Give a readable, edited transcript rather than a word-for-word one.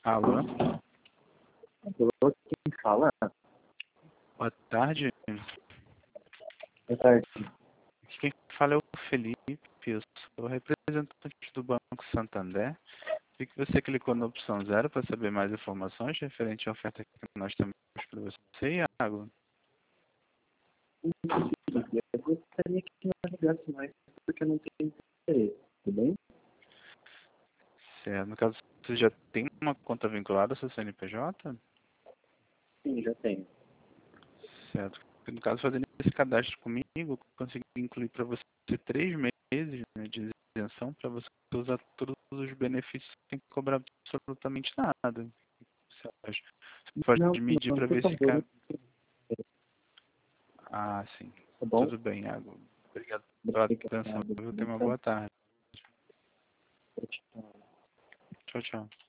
Alô? Alô, quem fala? Boa tarde. Boa tarde. Quem fala é o Felipe, eu sou representante do Banco Santander. Vi que você clicou na opção 0 para saber mais informações referente à oferta que nós temos para você, Iago. Eu gostaria que não ligasse mais, porque eu não tenho interesse, tudo bem? Certo. No caso, você já tem uma conta vinculada ao seu CNPJ? Sim, já tenho. Certo. No caso, fazendo esse cadastro comigo, eu consegui incluir para você 3 meses, né, de isenção para você usar todos os benefícios sem cobrar absolutamente nada. Você acha? Você pode medir Não, para por ver se favor, cabe. Ah, sim. tá bom? Tudo bem, Iago. Obrigado pela atenção. Obrigado. Eu tenho uma boa tarde. Tchau. Tchau, tchau.